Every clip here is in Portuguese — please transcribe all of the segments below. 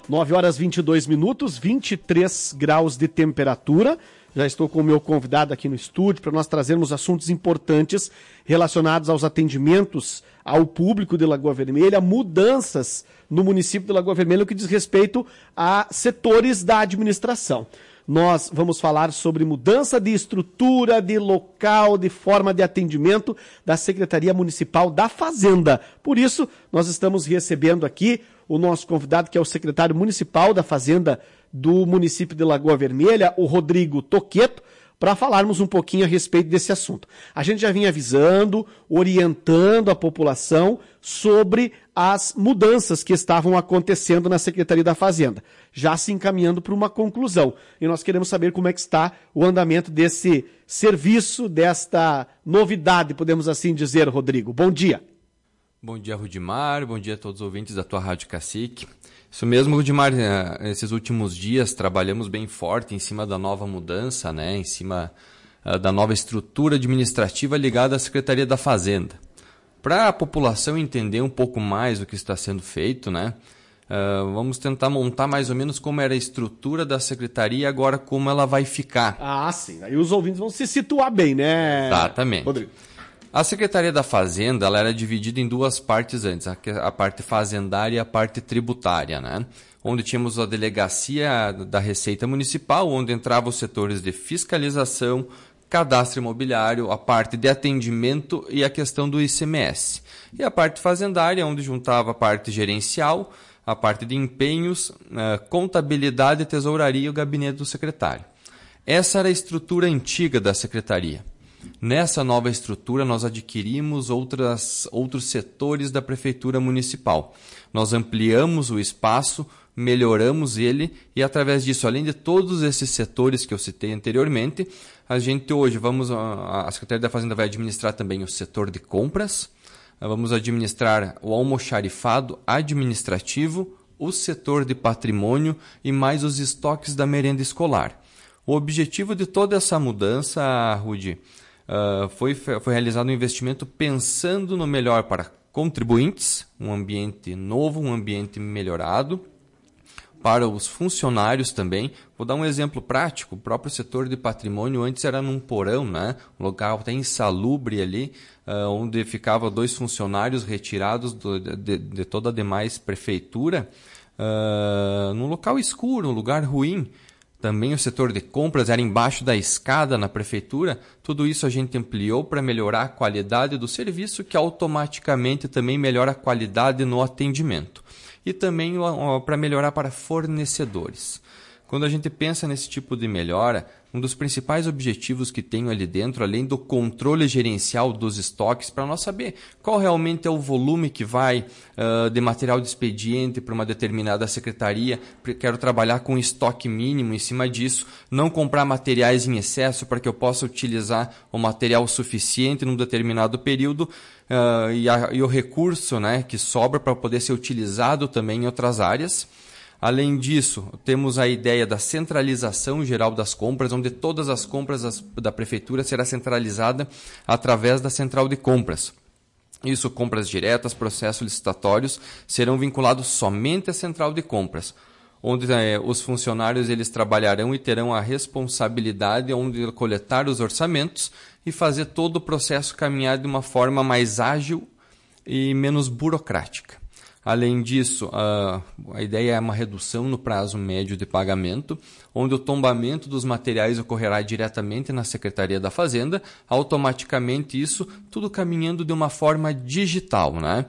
9 horas 22 minutos, 23 graus de temperatura. Já estou com o meu convidado aqui no estúdio para nós trazermos assuntos importantes relacionados aos atendimentos ao público de Lagoa Vermelha, mudanças no município de Lagoa Vermelha, no que diz respeito a setores da administração. Nós vamos falar sobre mudança de estrutura, de local, de forma de atendimento da Secretaria Municipal da Fazenda. Por isso, nós estamos recebendo aqui o nosso convidado, que é o secretário municipal da Fazenda do município de Lagoa Vermelha, o Rodrigo Toqueto, para falarmos um pouquinho a respeito desse assunto. A gente já vinha avisando, orientando a população sobre as mudanças que estavam acontecendo na Secretaria da Fazenda, já se encaminhando para uma conclusão. E nós queremos saber como é que está o andamento desse serviço, desta novidade, podemos assim dizer, Rodrigo. Bom dia. Bom dia, Rudimar. Bom dia a todos os ouvintes da tua Rádio Cacique. Isso mesmo, Rudimar. Esses últimos dias trabalhamos bem forte em cima da nova mudança, né? Em cima da nova estrutura administrativa ligada à Secretaria da Fazenda. Para a população entender um pouco mais o que está sendo feito, né? Vamos tentar montar mais ou menos como era a estrutura da Secretaria e agora como ela vai ficar. Ah, sim. Aí os ouvintes vão se situar bem, né? Exatamente. Rodrigo. A Secretaria da Fazenda ela era dividida em duas partes antes, a parte fazendária e a parte tributária, né? Onde tínhamos a delegacia da Receita Municipal, onde entravam os setores de fiscalização, cadastro imobiliário, a parte de atendimento e a questão do ICMS. E a parte fazendária, onde juntava a parte gerencial, a parte de empenhos, contabilidade, tesouraria e o gabinete do secretário. Essa era a estrutura antiga da Secretaria. Nessa nova estrutura, nós adquirimos outros setores da Prefeitura Municipal. Nós ampliamos o espaço, melhoramos ele e, através disso, além de todos esses setores que eu citei anteriormente, a gente hoje a Secretaria da Fazenda vai administrar também o setor de compras, vamos administrar o almoxarifado administrativo, o setor de patrimônio e mais os estoques da merenda escolar. O objetivo de toda essa mudança, Rudi, foi realizado um investimento pensando no melhor para contribuintes, um ambiente novo, um ambiente melhorado, para os funcionários também. Vou dar um exemplo prático. O próprio setor de patrimônio antes era num porão, né? Um local até insalubre ali, onde ficavam 2 funcionários retirados de toda a demais prefeitura, num local escuro, um lugar ruim. Também o setor de compras era embaixo da escada na prefeitura. Tudo isso a gente ampliou para melhorar a qualidade do serviço, que automaticamente também melhora a qualidade no atendimento. E também para melhorar para fornecedores. Quando a gente pensa nesse tipo de melhora, um dos principais objetivos que tenho ali dentro, além do controle gerencial dos estoques, para nós saber qual realmente é o volume que vai de material de expediente para uma determinada secretaria, quero trabalhar com estoque mínimo em cima disso, não comprar materiais em excesso para que eu possa utilizar o material suficiente num determinado período, e o recurso, né, que sobra para poder ser utilizado também em outras áreas. Além disso, temos a ideia da centralização geral das compras, onde todas as compras da prefeitura será centralizada através da central de compras. Isso, compras diretas, processos licitatórios, serão vinculados somente à central de compras, onde os funcionários eles trabalharão e terão a responsabilidade de coletar os orçamentos e fazer todo o processo caminhar de uma forma mais ágil e menos burocrática. Além disso, a ideia é uma redução no prazo médio de pagamento, onde o tombamento dos materiais ocorrerá diretamente na Secretaria da Fazenda, automaticamente isso, tudo caminhando de uma forma digital, né?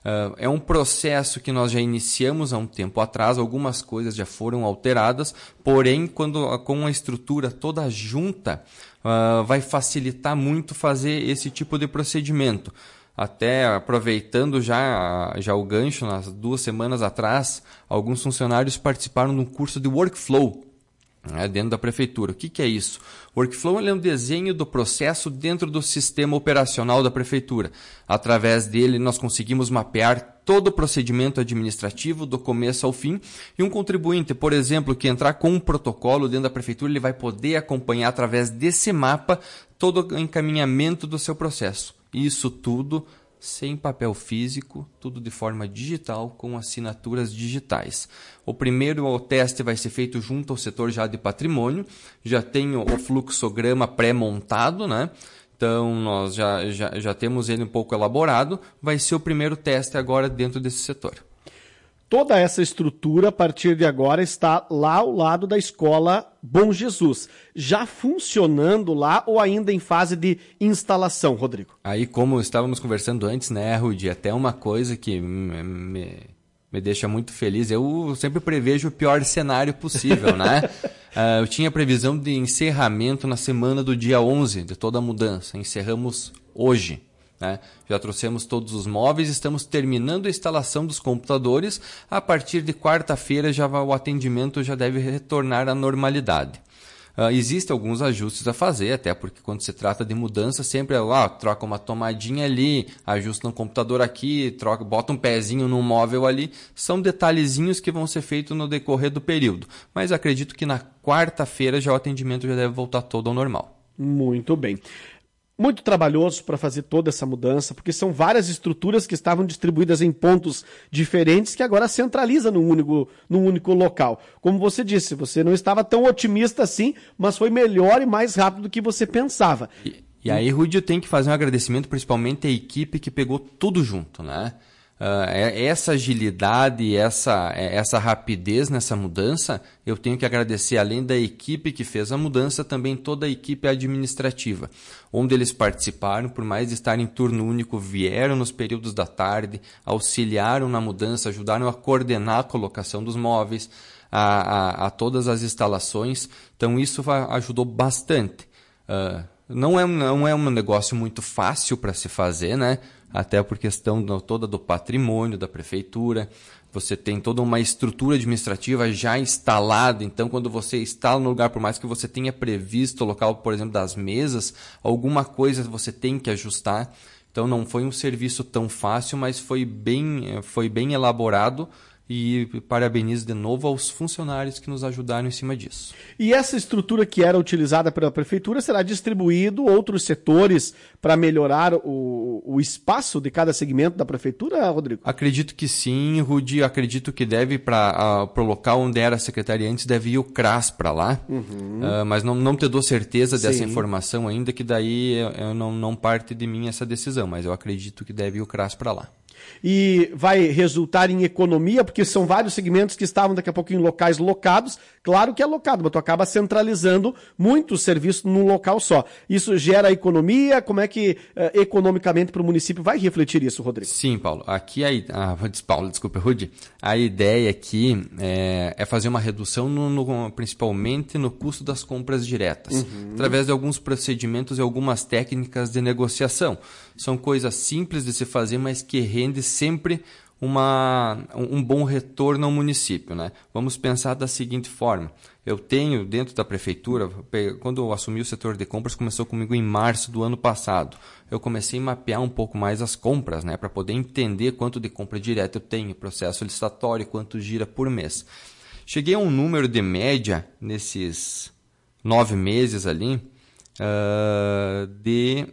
É um processo que nós já iniciamos há um tempo atrás, algumas coisas já foram alteradas, porém, com a estrutura toda junta, vai facilitar muito fazer esse tipo de procedimento. Até aproveitando já o gancho, nas 2 semanas atrás, alguns funcionários participaram de um curso de workflow, né, dentro da prefeitura. O que é isso? O workflow é um desenho do processo dentro do sistema operacional da prefeitura. Através dele, nós conseguimos mapear todo o procedimento administrativo do começo ao fim. E um contribuinte, por exemplo, que entrar com um protocolo dentro da prefeitura, ele vai poder acompanhar através desse mapa todo o encaminhamento do seu processo. Isso tudo sem papel físico, tudo de forma digital, com assinaturas digitais. O primeiro teste vai ser feito junto ao setor já de patrimônio, já tem o fluxograma pré-montado, né? Então, nós já temos ele um pouco elaborado, vai ser o primeiro teste agora dentro desse setor. Toda essa estrutura, a partir de agora, está lá ao lado da Escola Bom Jesus. Já funcionando lá ou ainda em fase de instalação, Rodrigo? Aí, como estávamos conversando antes, né, Rudi, até uma coisa que me deixa muito feliz, eu sempre prevejo o pior cenário possível, né? Eu tinha previsão de encerramento na semana do dia 11 de toda a mudança. Encerramos hoje. Né? Já trouxemos todos os móveis, estamos terminando a instalação dos computadores. A partir de quarta-feira o atendimento já deve retornar à normalidade. Existem alguns ajustes a fazer, até porque quando se trata de mudança, sempre troca uma tomadinha ali, ajusta no computador aqui, bota um pezinho num móvel ali. São detalhezinhos que vão ser feitos no decorrer do período. Mas acredito que na quarta-feira já o atendimento já deve voltar todo ao normal. Muito bem. Muito trabalhoso para fazer toda essa mudança, porque são várias estruturas que estavam distribuídas em pontos diferentes que agora centraliza num único local. Como você disse, você não estava tão otimista assim, mas foi melhor e mais rápido do que você pensava. E aí, Rudi, eu tenho que fazer um agradecimento principalmente à equipe que pegou tudo junto, né? Essa agilidade, essa rapidez nessa mudança, eu tenho que agradecer, além da equipe que fez a mudança, também toda a equipe administrativa, onde eles participaram, por mais de estar em turno único, vieram nos períodos da tarde, auxiliaram na mudança, ajudaram a coordenar a colocação dos móveis, a todas as instalações. Então isso ajudou bastante. Não é um negócio muito fácil para se fazer, né? Até por questão toda do patrimônio da prefeitura. Você tem toda uma estrutura administrativa já instalada, então quando você instala no lugar, por mais que você tenha previsto o local, por exemplo, das mesas, alguma coisa você tem que ajustar. Então não foi um serviço tão fácil, mas foi bem elaborado. E parabenizo de novo aos funcionários que nos ajudaram em cima disso. E essa estrutura que era utilizada pela prefeitura será distribuído outros setores para melhorar o espaço de cada segmento da prefeitura, Rodrigo? Acredito que sim, Rudi. Acredito que deve para o local onde era a secretaria antes, deve ir o CRAS para lá. Mas não te dou certeza dessa informação ainda, que daí não parte de mim essa decisão. Mas eu acredito que deve ir o CRAS para lá. E vai resultar em economia, porque são vários segmentos que estavam daqui a pouco em locais locados. Claro que é locado, mas tu acaba centralizando muitos serviços num local só. Isso gera economia? Como é que economicamente para o município vai refletir isso, Rodrigo? Sim, Paulo. Aqui desculpa, Rudi. A ideia aqui é fazer uma redução principalmente no custo das compras diretas, através de alguns procedimentos e algumas técnicas de negociação. São coisas simples de se fazer, mas que rende sempre um bom retorno ao município, né? Vamos pensar da seguinte forma. Eu tenho dentro da prefeitura, quando eu assumi o setor de compras, começou comigo em março do ano passado. Eu comecei a mapear um pouco mais as compras, né? Para poder entender quanto de compra direta eu tenho, processo licitatório, quanto gira por mês. Cheguei a um número de média, nesses 9 meses ali, de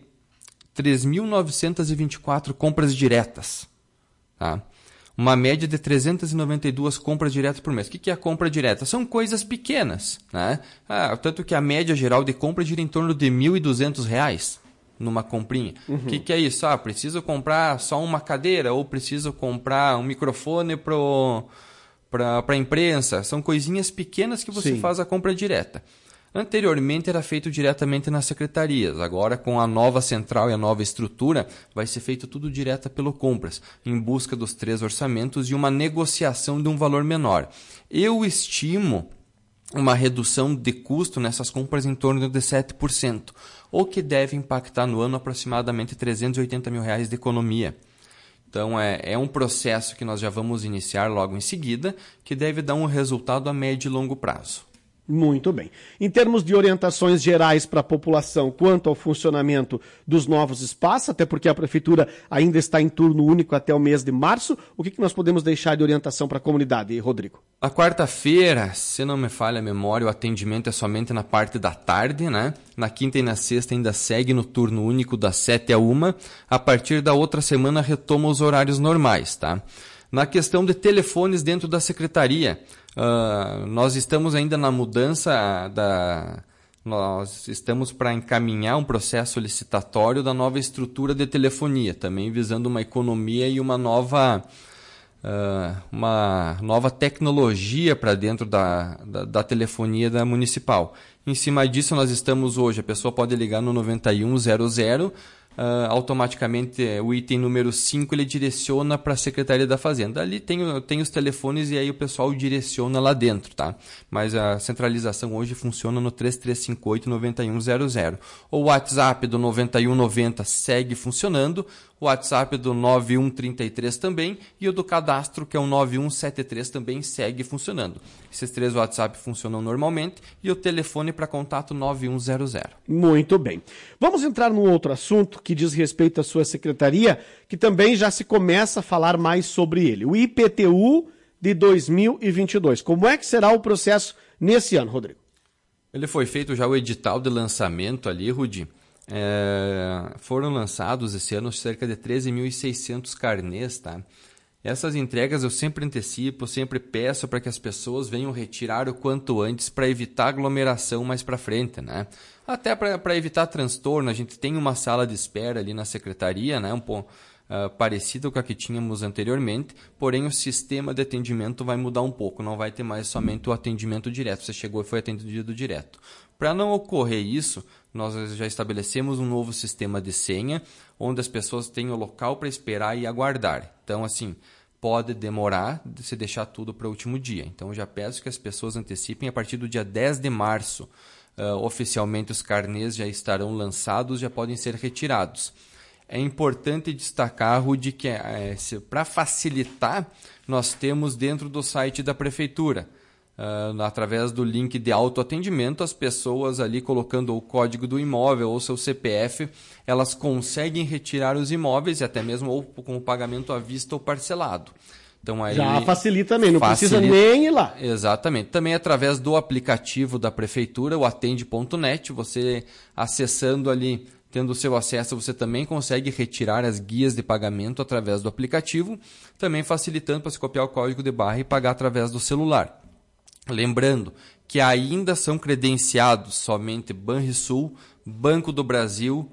3.924 compras diretas. Tá? Uma média de 392 compras diretas por mês. O que é a compra direta? São coisas pequenas. Né? Tanto que a média geral de compra gira em torno de R$ 1.200 numa comprinha. O que é isso? Preciso comprar só uma cadeira ou preciso comprar um microfone para a imprensa. São coisinhas pequenas que você faz a compra direta. Anteriormente era feito diretamente nas secretarias. Agora, com a nova central e a nova estrutura, vai ser feito tudo direto pelo Compras, em busca dos 3 orçamentos e uma negociação de um valor menor. Eu estimo uma redução de custo nessas compras em torno de 7%, o que deve impactar no ano aproximadamente R$ 380 mil de economia. Então, é um processo que nós já vamos iniciar logo em seguida, que deve dar um resultado a médio e longo prazo. Muito bem. Em termos de orientações gerais para a população quanto ao funcionamento dos novos espaços, até porque a Prefeitura ainda está em turno único até o mês de março, o que nós podemos deixar de orientação para a comunidade, Rodrigo? A quarta-feira, se não me falha a memória, o atendimento é somente na parte da tarde, né? Na quinta e na sexta ainda segue no turno único das 7 a 1. A partir da outra semana retoma os horários normais, tá? Na questão de telefones dentro da secretaria, nós estamos ainda na mudança nós estamos para encaminhar um processo licitatório da nova estrutura de telefonia, também visando uma economia e uma nova tecnologia para dentro da telefonia da municipal. Em cima disso, nós estamos hoje, a pessoa pode ligar no 9100, automaticamente o item número 5 ele direciona para a Secretaria da Fazenda. Ali tem os telefones e aí o pessoal direciona lá dentro, tá? Mas a centralização hoje funciona no 3358-9100. O WhatsApp do 9190 segue funcionando, o WhatsApp do 9133 também e o do cadastro, que é o 9173, também segue funcionando. Esses 3 WhatsApp funcionam normalmente e o telefone para contato 9100. Muito bem. Vamos entrar num outro assunto que diz respeito à sua secretaria, que também já se começa a falar mais sobre ele. O IPTU de 2022. Como é que será o processo nesse ano, Rodrigo? Ele foi feito já o edital de lançamento ali, Rudi. Foram lançados esse ano cerca de 13.600 carnês, tá? Essas entregas eu sempre antecipo, sempre peço para que as pessoas venham retirar o quanto antes para evitar aglomeração mais para frente, né? Até para evitar transtorno, a gente tem uma sala de espera ali na secretaria, né? Um pouco parecida com a que tínhamos anteriormente, porém o sistema de atendimento vai mudar um pouco, não vai ter mais somente o atendimento direto, você chegou e foi atendido direto. Para não ocorrer isso, nós já estabelecemos um novo sistema de senha, onde as pessoas têm o local para esperar e aguardar. Então, assim, pode demorar de se deixar tudo para o último dia. Então, eu já peço que as pessoas antecipem. A partir do dia 10 de março, oficialmente os carnês já estarão lançados, já podem ser retirados. É importante destacar, Rudi, que para facilitar, nós temos dentro do site da Prefeitura, através do link de autoatendimento, as pessoas ali colocando o código do imóvel ou seu CPF, elas conseguem retirar os imóveis, e até mesmo ou com o pagamento à vista ou parcelado. Então, aí já facilita também, não precisa nem ir lá. Exatamente. Também através do aplicativo da Prefeitura, o atende.net, você acessando ali, tendo o seu acesso, você também consegue retirar as guias de pagamento através do aplicativo, também facilitando para se copiar o código de barra e pagar através do celular. Lembrando que ainda são credenciados somente Banrisul, Banco do Brasil,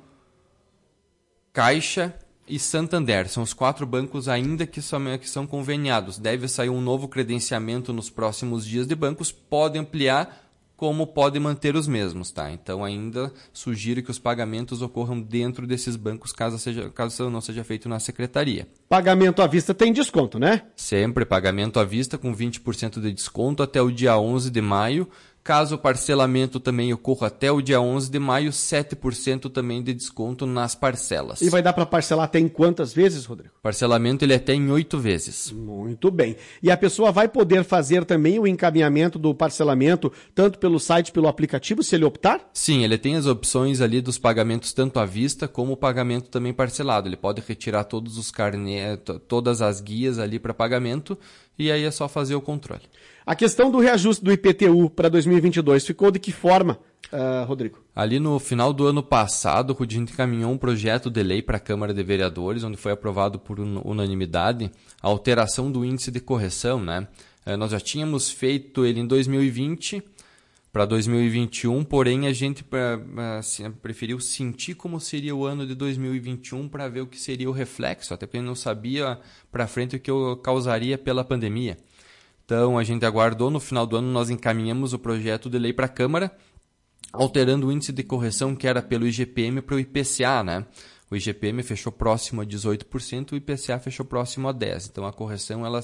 Caixa e Santander. São os 4 bancos ainda que são conveniados. Deve sair um novo credenciamento nos próximos dias de bancos. Pode ampliar, como pode manter os mesmos, tá? Então ainda sugiro que os pagamentos ocorram dentro desses bancos, caso não seja feito na secretaria. Pagamento à vista tem desconto, né? Sempre pagamento à vista com 20% de desconto até o dia 11 de maio. Caso o parcelamento também ocorra até o dia 11 de maio, 7% também de desconto nas parcelas. E vai dar para parcelar até em quantas vezes, Rodrigo? Parcelamento ele é até em 8 vezes. Muito bem. E a pessoa vai poder fazer também o encaminhamento do parcelamento, tanto pelo site, pelo aplicativo, se ele optar? Sim, ele tem as opções ali dos pagamentos tanto à vista como o pagamento também parcelado. Ele pode retirar todos os todas as guias ali para pagamento e aí é só fazer o controle. A questão do reajuste do IPTU para 2022 ficou de que forma, Rodrigo? Ali no final do ano passado, a gente encaminhou um projeto de lei para a Câmara de Vereadores, onde foi aprovado por unanimidade a alteração do índice de correção, né? Nós já tínhamos feito ele em 2020 para 2021, porém a gente preferiu sentir como seria o ano de 2021 para ver o que seria o reflexo, até porque a gente não sabia para frente o que causaria pela pandemia. Então, a gente aguardou, no final do ano nós encaminhamos o projeto de lei para a Câmara, alterando o índice de correção que era pelo IGPM para o IPCA, né? O IGPM fechou próximo a 18%, o IPCA fechou próximo a 10%. Então, a correção ela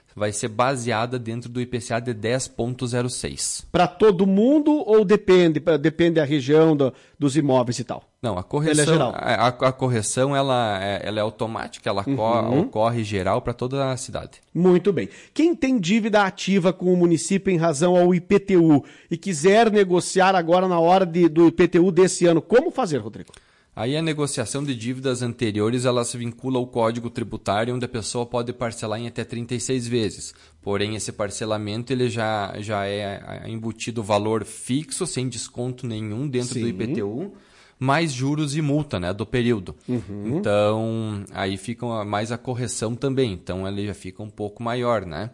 vai ser baseada dentro do IPCA de 10,06. Para todo mundo ou depende da região dos imóveis e tal? Não, a correção, a correção ela é automática, ela ocorre geral para toda a cidade. Muito bem. Quem tem dívida ativa com o município em razão ao IPTU e quiser negociar agora na hora do IPTU desse ano, como fazer, Rodrigo? Aí a negociação de dívidas anteriores, ela se vincula ao Código Tributário, onde a pessoa pode parcelar em até 36 vezes. Porém, esse parcelamento ele já é embutido valor fixo, sem desconto nenhum dentro do IPTU, mais juros e multa, né, do período. Então, aí fica mais a correção também. Então, ele já fica um pouco maior, né?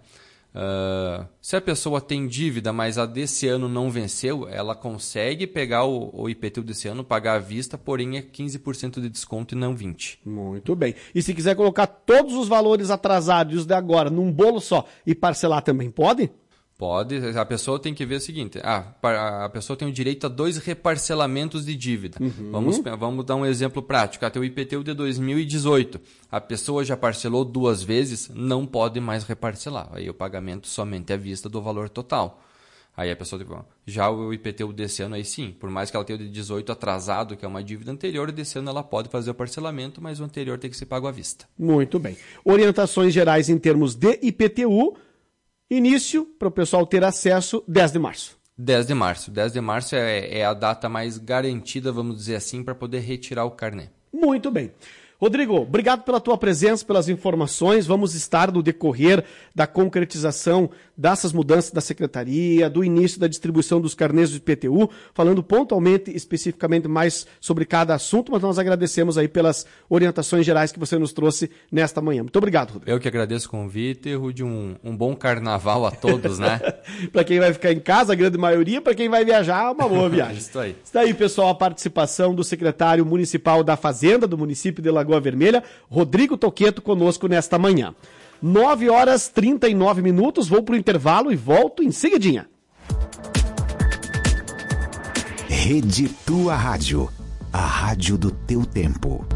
Se a pessoa tem dívida, mas a desse ano não venceu, ela consegue pegar o IPTU desse ano, pagar à vista, porém é 15% de desconto e não 20%. Muito bem. E se quiser colocar todos os valores atrasados e os de agora num bolo só e parcelar também, pode? Pode. A pessoa tem que ver o seguinte, a pessoa tem o direito a 2 reparcelamentos de dívida. Vamos dar um exemplo prático. Até o IPTU de 2018, a pessoa já parcelou 2 vezes, não pode mais reparcelar. Aí o pagamento somente à vista do valor total. Aí a pessoa, já o IPTU desse ano, aí sim, por mais que ela tenha o de 18 atrasado, que é uma dívida anterior, desse ano ela pode fazer o parcelamento, mas o anterior tem que ser pago à vista. Muito bem. Orientações gerais em termos de IPTU. Início, para o pessoal ter acesso, 10 de março. 10 de março. 10 de março é a data mais garantida, vamos dizer assim, para poder retirar o carnê. Muito bem. Rodrigo, obrigado pela tua presença, pelas informações. Vamos estar no decorrer da concretização dessas mudanças da secretaria, do início da distribuição dos carnês do IPTU, falando pontualmente, especificamente mais sobre cada assunto, mas nós agradecemos aí pelas orientações gerais que você nos trouxe nesta manhã. Muito obrigado, Rodrigo. Eu que agradeço o convite, Rudy, um bom carnaval a todos, né? Para quem vai ficar em casa, a grande maioria, para quem vai viajar, uma boa viagem. Isso aí. Está aí, pessoal, a participação do secretário municipal da Fazenda, do município de Lagoa Vermelha, Rodrigo Toqueto, conosco nesta manhã. 9h39, vou para o intervalo e volto em seguidinha. Rede Tua Rádio, a rádio do teu tempo.